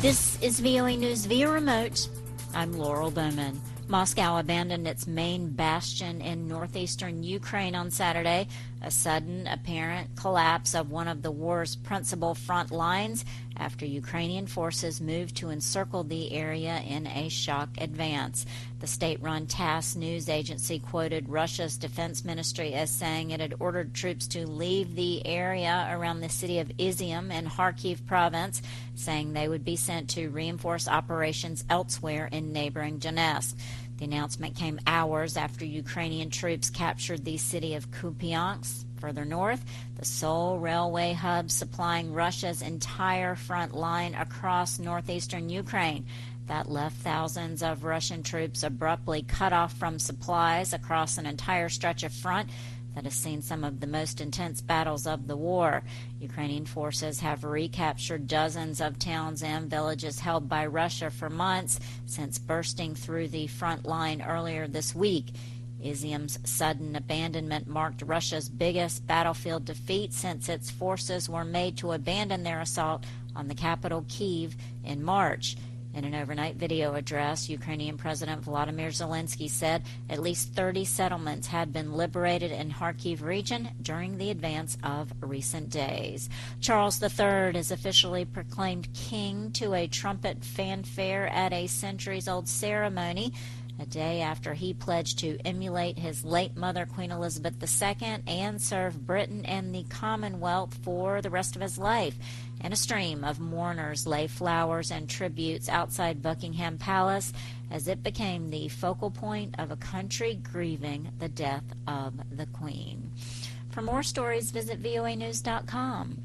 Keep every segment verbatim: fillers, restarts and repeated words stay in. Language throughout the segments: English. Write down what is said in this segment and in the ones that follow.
This is V O A News via remote. I'm Laurel Bowman. Moscow abandoned its main bastion in northeastern Ukraine on Saturday, a sudden apparent collapse of one of the war's principal front lines after Ukrainian forces moved to encircle the area in a shock advance. The state-run TASS news agency quoted Russia's defense ministry as saying it had ordered troops to leave the area around the city of Izium in Kharkiv province, saying they would be sent to reinforce operations elsewhere in neighboring Donetsk. The announcement came hours after Ukrainian troops captured the city of Kupiansk. Further north, the sole railway hub supplying Russia's entire front line across northeastern Ukraine. That left thousands of Russian troops abruptly cut off from supplies across an entire stretch of front that has seen some of the most intense battles of the war. Ukrainian forces have recaptured dozens of towns and villages held by Russia for months since bursting through the front line earlier this week. Izium's sudden abandonment marked Russia's biggest battlefield defeat since its forces were made to abandon their assault on the capital, Kyiv, in March. In an overnight video address, Ukrainian President Volodymyr Zelensky said at least thirty settlements had been liberated in Kharkiv region during the advance of recent days. Charles the Third is officially proclaimed king to a trumpet fanfare at a centuries-old ceremony, a day after he pledged to emulate his late mother, Queen Elizabeth the Second, and serve Britain and the Commonwealth for the rest of his life. And a stream of mourners lay flowers and tributes outside Buckingham Palace as it became the focal point of a country grieving the death of the Queen. For more stories, visit V O A news dot com.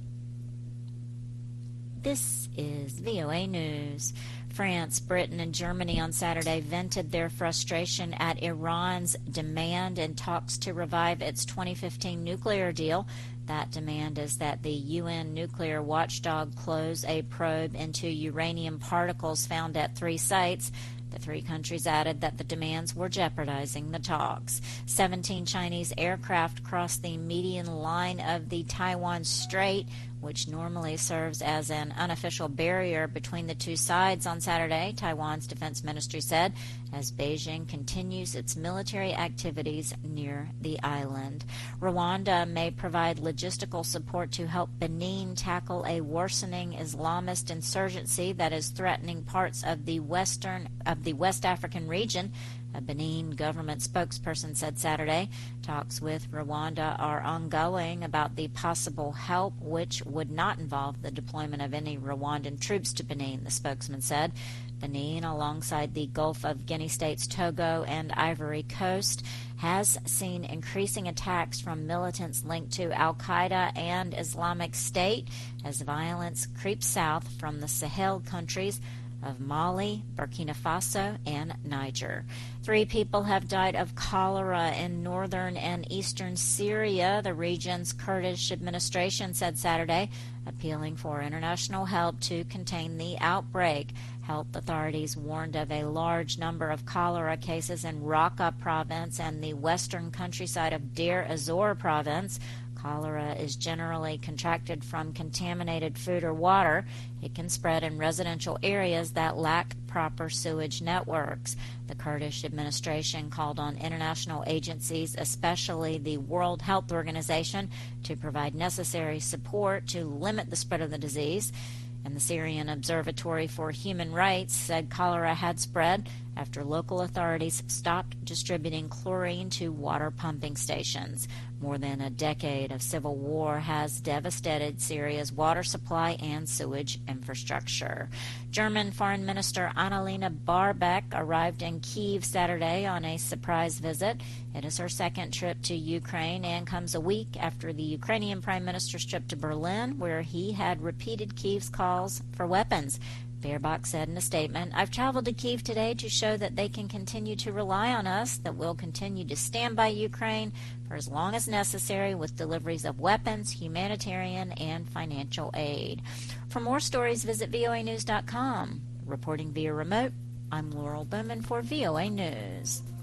This is V O A News. France, Britain, and Germany on Saturday vented their frustration at Iran's demand in talks to revive its twenty fifteen nuclear deal. That demand is that the U N nuclear watchdog close a probe into uranium particles found at three sites. The three countries added that the demands were jeopardizing the talks. Seventeen Chinese aircraft crossed the median line of the Taiwan Strait, which normally serves as an unofficial barrier between the two sides on Saturday, Taiwan's defense ministry said, as Beijing continues its military activities near the island. Rwanda may provide logistical support to help Benin tackle a worsening Islamist insurgency that is threatening parts of the western of the West African region. A Benin government spokesperson said Saturday. Talks with Rwanda are ongoing about the possible help, which would not involve the deployment of any Rwandan troops to Benin, the spokesman said. Benin, alongside the Gulf of Guinea states Togo and Ivory Coast, has seen increasing attacks from militants linked to al-Qaeda and Islamic State as violence creeps south from the Sahel countries of Mali, Burkina Faso, and Niger. Three people have died of cholera in northern and eastern Syria, the region's Kurdish administration said Saturday, appealing for international help to contain the outbreak. Health authorities warned of a large number of cholera cases in Raqqa province and the western countryside of Deir ez-Zor province. Cholera is generally contracted from contaminated food or water. It can spread in residential areas that lack proper sewage networks. The Kurdish administration called on international agencies, especially the World Health Organization, to provide necessary support to limit the spread of the disease. And the Syrian Observatory for Human Rights said cholera had spread after local authorities stopped distributing chlorine to water pumping stations. More than a decade of civil war has devastated Syria's water supply and sewage infrastructure. German Foreign Minister Annalena Baerbock arrived in Kyiv Saturday on a surprise visit. It is her second trip to Ukraine and comes a week after the Ukrainian Prime Minister's trip to Berlin, where he had repeated Kyiv's calls for weapons. Baerbock said in a statement, "I've traveled to Kyiv today to show that they can continue to rely on us, that we'll continue to stand by Ukraine for as long as necessary with deliveries of weapons, humanitarian, and financial aid." For more stories, visit V O A news dot com. Reporting via remote, I'm Laurel Bowman for V O A News.